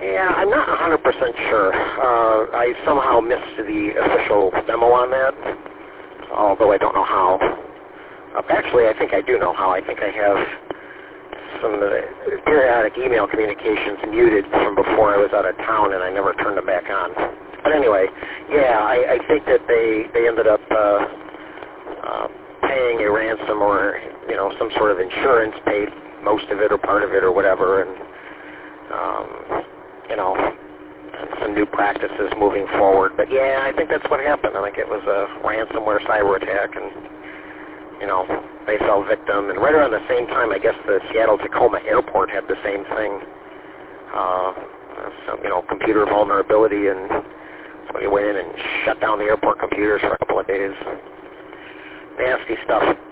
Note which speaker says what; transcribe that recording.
Speaker 1: Yeah, I'm not 100% sure. I somehow missed the official memo on that, although I don't know how. Actually, I think I do know how. I think I have some of the periodic email communications muted from before I was out of town, and I never turned them back on. But anyway, yeah, I think that they ended up paying a ransom or, some sort of insurance, paid most of it or part of it or whatever, and, some new practices moving forward. But yeah, I think that's what happened. I think it was a ransomware cyber attack, and, they fell victim. And right around the same time, I guess the Seattle-Tacoma airport had the same thing. Some, computer vulnerability, and somebody went in and shut down the airport computers for a couple of days. Nasty stuff.